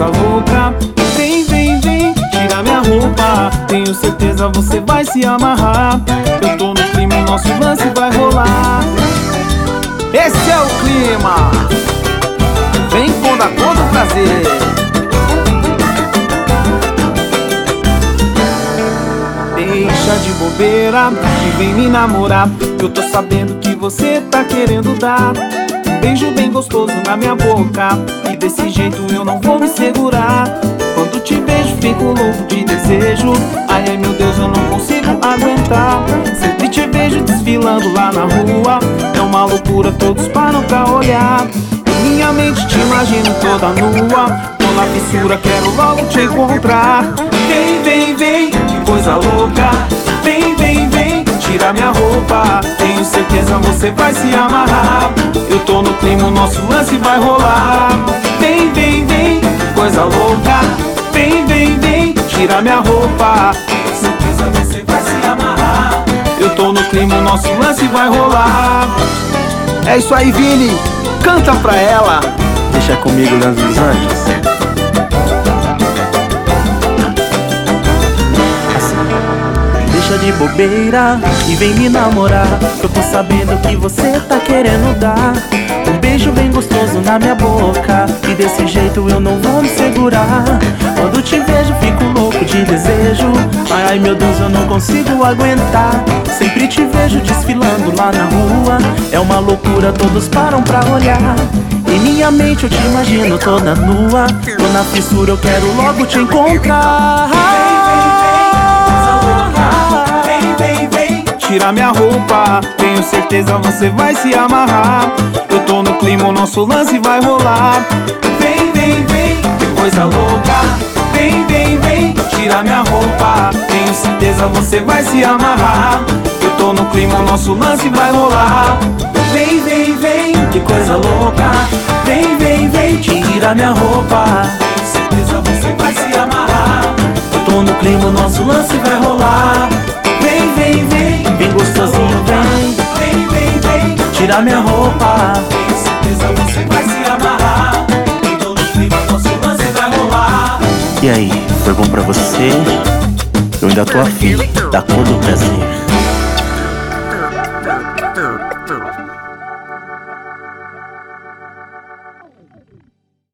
coisa louca. Vem, vem, vem, tira minha roupa. Tenho certeza você vai se amarrar. Eu tô no clima, o nosso lance vai rolar. Esse é o clima. Vem com da conta o prazer. Deixa de bobeira e vem me namorar. Eu tô sabendo que você tá querendo dar um beijo bem gostoso na minha boca, e desse jeito eu não vou me segurar. Quando te vejo fico louco de desejo. Ai, ai meu Deus, eu não consigo aguentar. Sempre te vejo desfilando lá na rua. É uma loucura, todos param pra olhar. Em minha mente te imagino toda nua. Tô na fissura, quero logo te encontrar. Vem, vem, vem, que coisa louca. Vem, vem, vem, tira minha roupa. Tenho certeza você vai se amarrar. Eu tô no clima, o nosso lance vai rolar. Vem, vem, vem, que coisa louca. Vem, vem, vem, tira minha roupa. Tenho certeza você vai se amarrar. Eu tô no clima, o nosso lance vai rolar. É isso aí, Vini, canta pra ela. Deixa comigo, Leandro dos Anjos. Deixa de bobeira e vem me namorar. Eu tô sabendo que você tá querendo dar um beijo bem gostoso na minha boca, e desse jeito eu não vou me segurar. Quando te vejo fico louco de desejo. Ai, ai meu Deus, eu não consigo aguentar. Sempre te vejo desfilando lá na rua. É uma loucura, todos param pra olhar. Em minha mente eu te imagino toda nua. Tô na fissura, eu quero logo te encontrar. Tira minha roupa, tenho certeza você vai se amarrar. Eu tô no clima, o nosso lance vai rolar. Vem, vem, vem, que coisa louca. Vem, vem, vem, tira minha roupa. Tenho certeza você vai se amarrar. Eu tô no clima, o nosso lance vai rolar. Vem, vem, vem, que coisa louca. Vem, vem, vem, tira minha roupa. Tenho certeza você vai se amarrar. Eu tô no clima, o nosso lance vai rolar. Vem, vem, vem, bem gostosinho, vem. Vem, vem, vem, tira minha roupa. tenho certeza você vai se amarrar. Eu tô no clima, nosso lance vai rolar. E aí, foi bom pra você? Eu ainda tô afim da cor do prazer.